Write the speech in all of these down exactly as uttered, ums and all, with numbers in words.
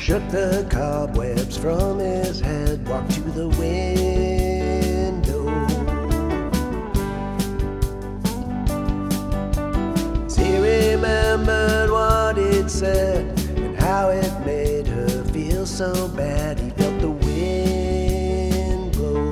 shook the cobwebs from his head, walked to the window. As he remembered what he'd said and how it made her feel so bad, he felt the wind blow.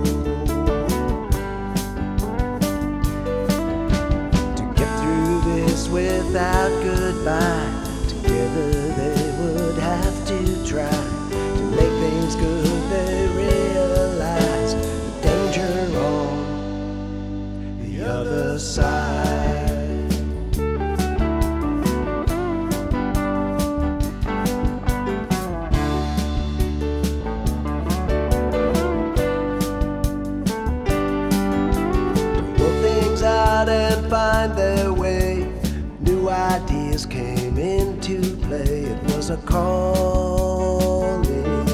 To get through this without goodbye, together they would have to try to make things good. They realized the danger on the other side. Out and find their way, new ideas came into play. It was a calling,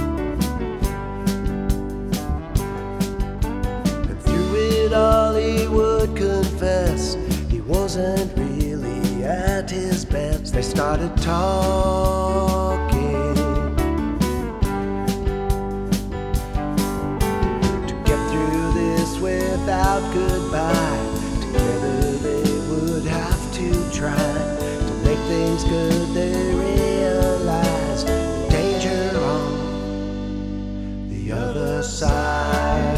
and through it all he would confess he wasn't really at his best. They started talking to get through this without goodbye. Try to make things good. They realized the danger on the other side.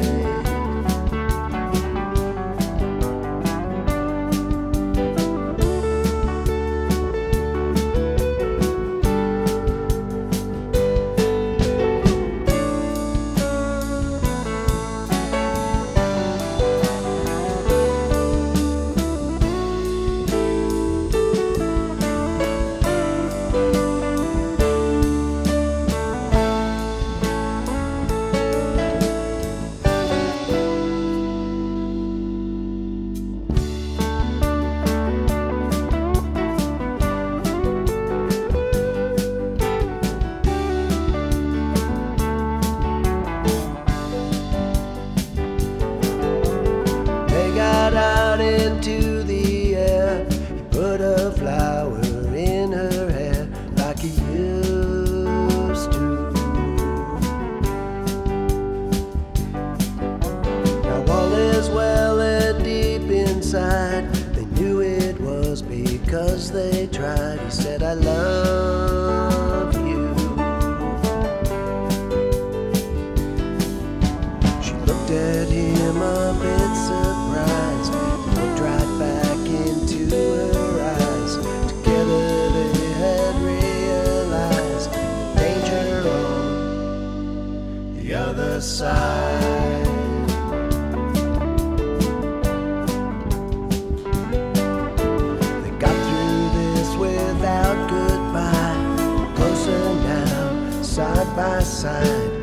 Out into the air, he put a flower in her hair like he used to. Now all is well, and deep inside they knew it was because they tried. He said, I love you. She looked at him a bit surprised, looked right back into her eyes. Together they had realized the danger on the other side. They got through this without goodbye, closer now, side by side.